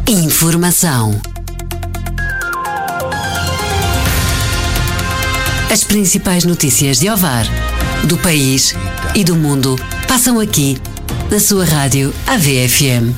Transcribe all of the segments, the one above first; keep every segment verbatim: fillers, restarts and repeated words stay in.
Informação. As principais notícias de Ovar, do país e do mundo passam aqui, na sua rádio A V F M.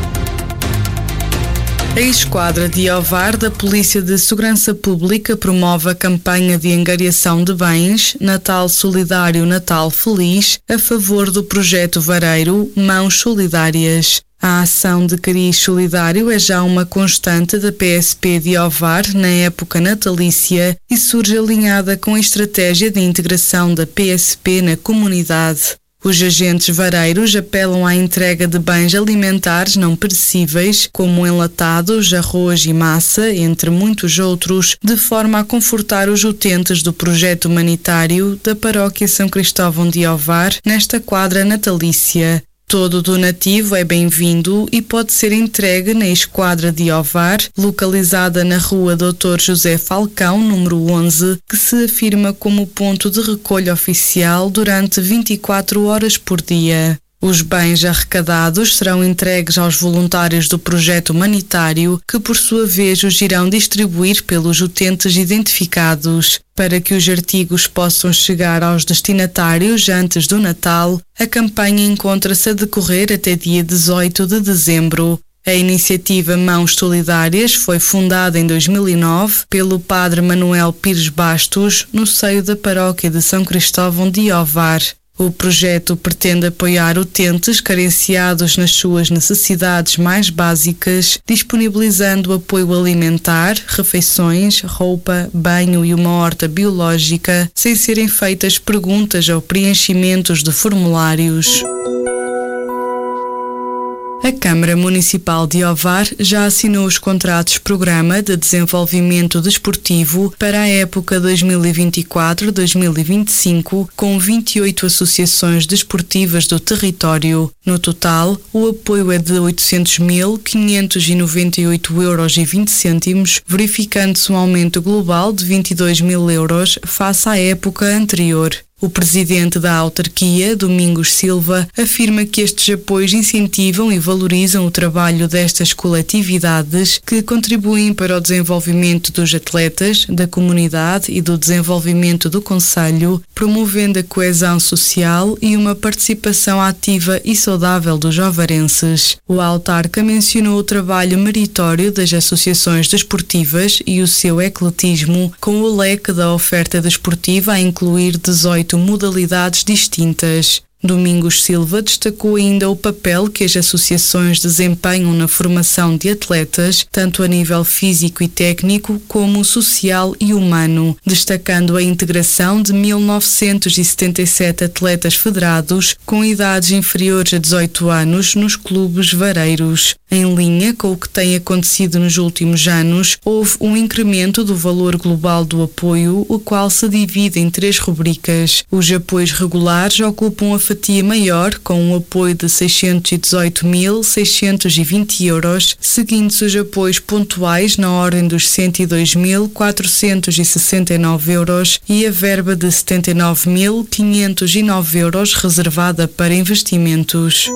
A Esquadra de Ovar da Polícia de Segurança Pública promove a campanha de angariação de bens Natal Solidário Natal Feliz a favor do projeto Vareiro Mãos Solidárias. A ação de cariz solidário é já uma constante da P S P de Ovar na época natalícia e surge alinhada com a estratégia de integração da P S P na comunidade. Os agentes vareiros apelam à entrega de bens alimentares não perecíveis, como enlatados, arroz e massa, entre muitos outros, de forma a confortar os utentes do projeto humanitário da Paróquia São Cristóvão de Ovar nesta quadra natalícia. Todo donativo é bem-vindo e pode ser entregue na Esquadra de Ovar, localizada na rua doutor José Falcão, número onze, que se afirma como ponto de recolha oficial durante vinte e quatro horas por dia. Os bens arrecadados serão entregues aos voluntários do projeto humanitário, que por sua vez os irão distribuir pelos utentes identificados. Para que os artigos possam chegar aos destinatários antes do Natal, a campanha encontra-se a decorrer até dia dezoito de dezembro. A iniciativa Mãos Solidárias foi fundada em dois mil e nove pelo padre Manuel Pires Bastos, no seio da Paróquia de São Cristóvão de Ovar. O projeto pretende apoiar utentes carenciados nas suas necessidades mais básicas, disponibilizando apoio alimentar, refeições, roupa, banho e uma horta biológica, sem serem feitas perguntas ou preenchimentos de formulários. A Câmara Municipal de Ovar já assinou os contratos-programa de desenvolvimento desportivo para a época dois mil e vinte e quatro a dois mil e vinte e cinco com vinte e oito associações desportivas do território. No total, o apoio é de oitocentos mil quinhentos e noventa e oito euros e vinte cêntimos, verificando-se um aumento global de vinte e dois mil euros face à época anterior. O presidente da autarquia, Domingos Silva, afirma que estes apoios incentivam e valorizam o trabalho destas coletividades que contribuem para o desenvolvimento dos atletas, da comunidade e do desenvolvimento do concelho, promovendo a coesão social e uma participação ativa e saudável dos ovarenses. O autarca mencionou o trabalho meritório das associações desportivas e o seu ecletismo, com o leque da oferta desportiva a incluir dezoito modalidades distintas. Domingos Silva destacou ainda o papel que as associações desempenham na formação de atletas, tanto a nível físico e técnico como social e humano, destacando a integração de mil novecentos e setenta e sete atletas federados com idades inferiores a dezoito anos nos clubes vareiros. Em linha com o que tem acontecido nos últimos anos, houve um incremento do valor global do apoio, o qual se divide em três rubricas. Os apoios regulares ocupam a fatia maior, com um apoio de seiscentos e dezoito mil seiscentos e vinte euros, seguindo-se os apoios pontuais na ordem dos cento e dois mil quatrocentos e sessenta e nove euros e a verba de setenta e nove mil quinhentos e nove euros reservada para investimentos.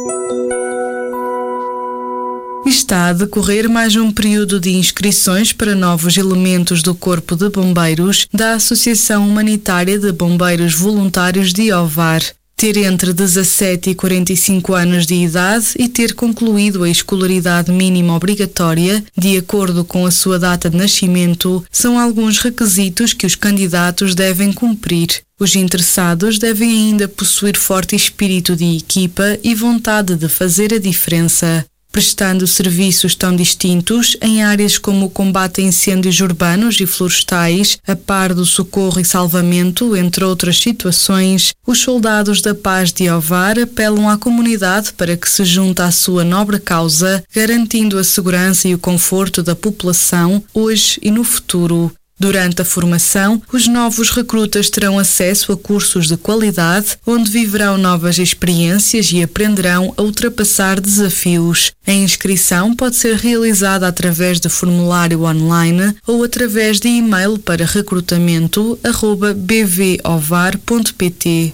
Está a decorrer mais um período de inscrições para novos elementos do Corpo de Bombeiros da Associação Humanitária de Bombeiros Voluntários de Ovar. Ter entre dezassete e quarenta e cinco anos de idade e ter concluído a escolaridade mínima obrigatória, de acordo com a sua data de nascimento, são alguns requisitos que os candidatos devem cumprir. Os interessados devem ainda possuir forte espírito de equipa e vontade de fazer a diferença. Prestando serviços tão distintos em áreas como o combate a incêndios urbanos e florestais, a par do socorro e salvamento, entre outras situações, os soldados da paz de Ovar apelam à comunidade para que se junte à sua nobre causa, garantindo a segurança e o conforto da população, hoje e no futuro. Durante a formação, os novos recrutas terão acesso a cursos de qualidade, onde viverão novas experiências e aprenderão a ultrapassar desafios. A inscrição pode ser realizada através de formulário online ou através de e-mail para recrutamento arroba b v ovar ponto p t.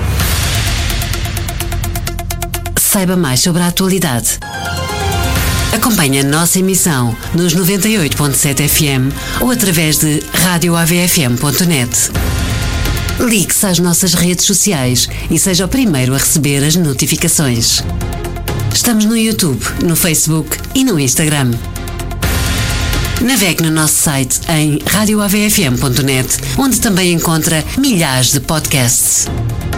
Saiba mais sobre a atualidade. Acompanhe a nossa emissão nos noventa e oito ponto sete F M ou através de rádio A V F M ponto net. Ligue-se às nossas redes sociais e seja o primeiro a receber as notificações. Estamos no YouTube, no Facebook e no Instagram. Navegue no nosso site em rádio A V F M ponto net, onde também encontra milhares de podcasts.